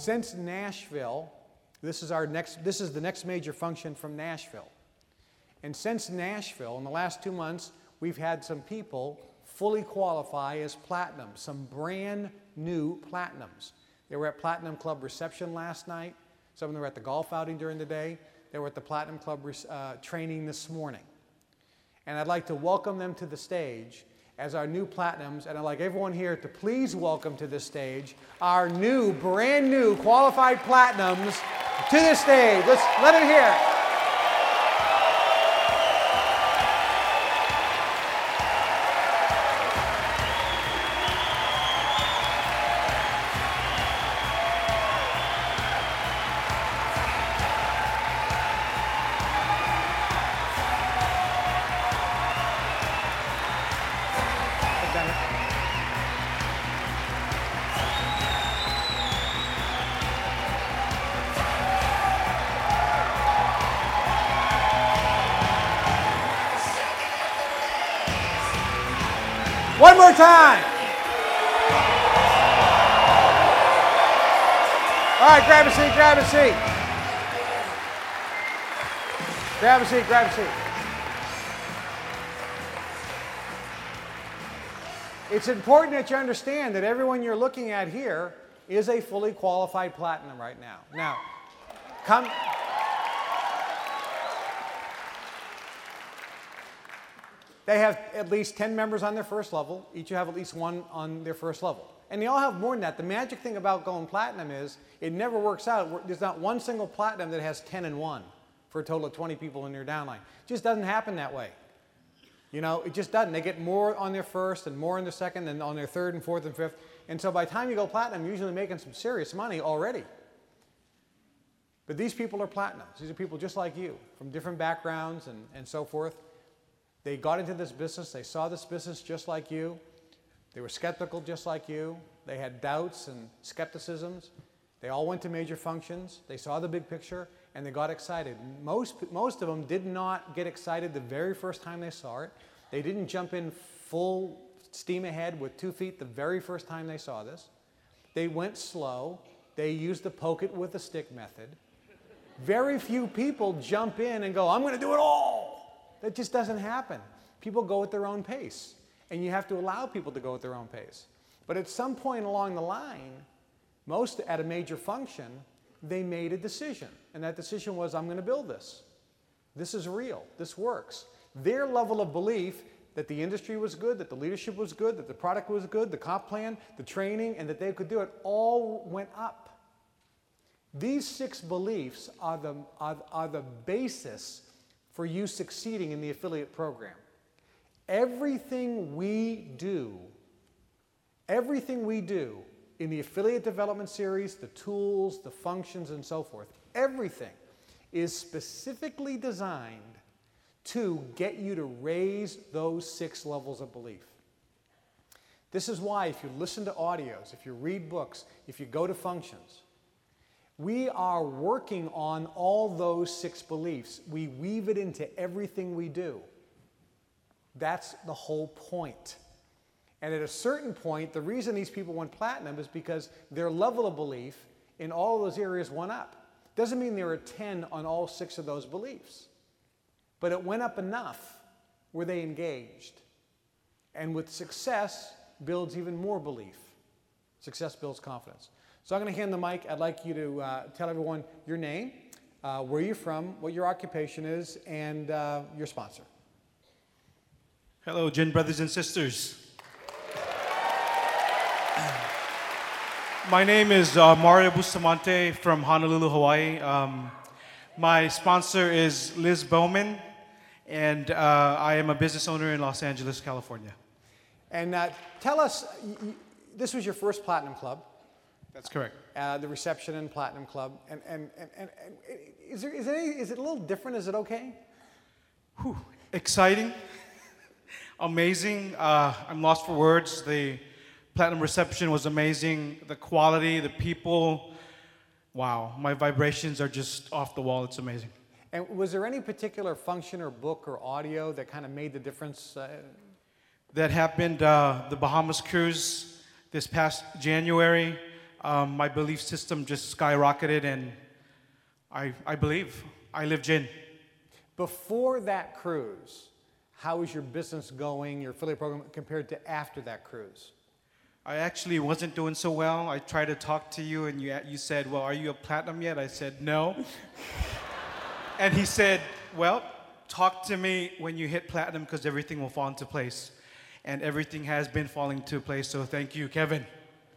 Since Nashville, this is the next major function from Nashville. And since Nashville, in the last 2 months, we've had some people fully qualify as platinum, some brand new platinums. They were at Platinum Club reception last night. Some of them were at the golf outing during the day. They were at the Platinum Club training this morning. And I'd like to welcome them to the stage as our new platinums, and I'd like everyone here to please welcome to this stage our new, brand new qualified platinums to the stage. Let's let them hear it. One more time. All right, grab a seat, grab a seat. Grab a seat, grab a seat. It's important that you understand that everyone you're looking at here is a fully qualified platinum right now. Now, come. They have at least 10 members on their first level. Each have at least one on their first level. And they all have more than that. The magic thing about going platinum is it never works out. There's not one single platinum that has 10 and 1 for a total of 20 people in their downline. It just doesn't happen that way. You know, it just doesn't. They get more on their first and more on their second and on their third and fourth and fifth. And so by the time you go platinum, you're usually making some serious money already. But these people are platinums. These are people just like you, from different backgrounds and so forth. They got into this business. They saw this business just like you. They were skeptical just like you. They had doubts and skepticisms. They all went to major functions. They saw the big picture, and they got excited. Most of them did not get excited the very first time they saw it. They didn't jump in full steam ahead with 2 feet the very first time they saw this. They went slow. They used the poke it with a stick method. Very few people jump in and go, I'm going to do it all. That just doesn't happen. People go at their own pace, and you have to allow people to go at their own pace. But at some point along the line, most at a major function, they made a decision, and that decision was, I'm going to build this. This is real. This works. Their level of belief that the industry was good, that the leadership was good, that the product was good, the comp plan, the training, and that they could do it, all went up. These 6 beliefs are the basis for you succeeding in the affiliate program. Everything we do in the affiliate development series, the tools, the functions, and so forth, everything is specifically designed to get you to raise those 6 levels of belief. This is why if you listen to audios, if you read books, if you go to functions, we are working on all those 6 beliefs. We weave it into everything we do. That's the whole point. And at a certain point, the reason these people went platinum is because their level of belief in all of those areas went up. Doesn't mean they were 10 on all 6 of those beliefs. But it went up enough where they engaged. And with success builds even more belief. Success builds confidence. So I'm going to hand the mic. I'd like you to tell everyone your name, where you're from, what your occupation is, and your sponsor. Hello, Jin brothers and sisters. My name is Mario Bustamante from Honolulu, Hawaii. My sponsor is Liz Bowman, and I am a business owner in Los Angeles, California. And tell us, this was your first Platinum Club. That's correct. The reception and Platinum Club. And is it a little different? Is it okay? Whew. Exciting. Amazing. I'm lost for words. The Platinum reception was amazing. The quality, the people. Wow. My vibrations are just off the wall. It's amazing. And was there any particular function or book or audio that kind of made the difference? That happened, the Bahamas cruise this past January. my belief system just skyrocketed, and I believe. I live Jin. Before that cruise, how is your business going, your affiliate program, compared to after that cruise? I actually wasn't doing so well. I tried to talk to you, and you said, well, are you a platinum yet? I said, no. And he said, well, talk to me when you hit platinum because everything will fall into place. And everything has been falling into place, so thank you, Kevin.